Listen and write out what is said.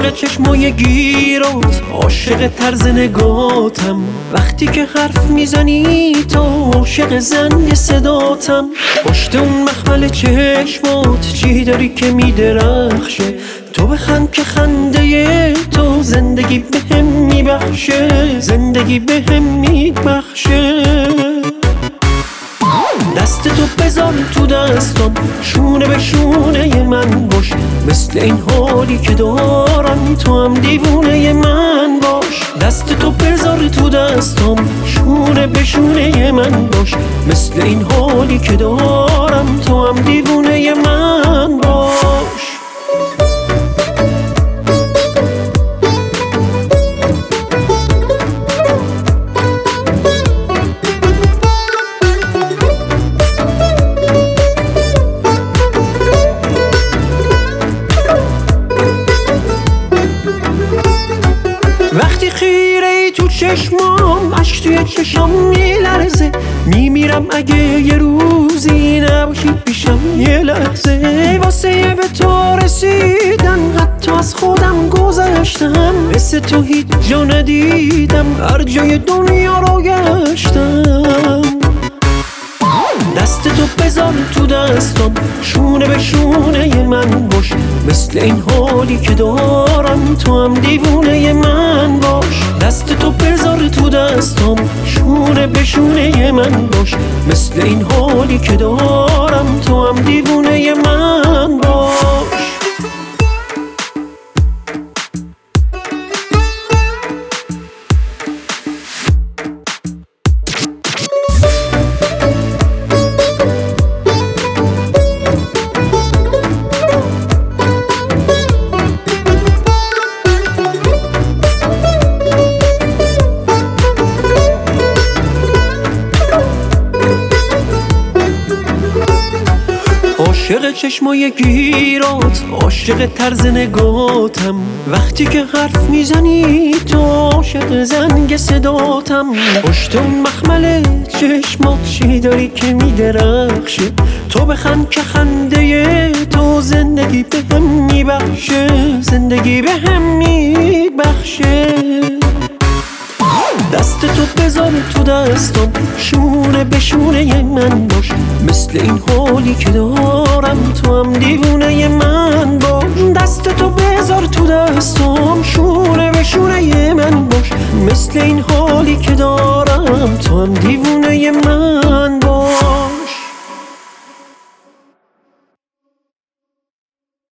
عاشق چشمای گیرات، عاشق طرز نگاتم، وقتی که حرف میزنی تو عاشق زنگ صداتم. پشت اون مخمل چشمات چی داری که میدرخشه؟ تو بخند که خنده تو زندگی بهم میبخشه، زندگی بهم میبخشه. دست تو بذار تو دستم، شونه به شونه من باش، مثل این حالی که دارم تو هم دیوونه من باش. دست تو بذار تو دستم، شونه به شونه من باش، مثل این حالی که دارم تو هم دیوونه من باش. وقتی خیره ای تو چشمام، عشق توی چشام میلرزه، میمیرم اگه یه روزی نباشی پیشم یه لحظه. واسه به تو رسیدن حتی از خودم گذشتم، مثل تو هیچ جا ندیدم، هر جای دنیا رو گشتم. دست تو بذار تو دستم، شونه به شونه من باش، مثل این حالی که دارم تو هم دیوونه من باش. دست تو بذار تو دستم، شونه به شونه من باش، مثل این حالی که دارم تو هم دیوونه من باش. عاشق چشمای گیرات، عاشق طرز نگاتم، وقتی که حرف میزنی تو عاشق زنگ صداتم. پشت اون مخمل چشمات چی داری که میدرخشه؟ تو بخند که خنده تو زندگی بهم میبخشه، زندگی بهم میبخشه. دست تو بذار تو دستم، شونه به شونه من باش، مثل این حالی که دارم تو هم دیوونه من باش. دست تو بذار تو دستم، شونه به شونه من باش، مثل این حالی که دارم تو هم دیوونه من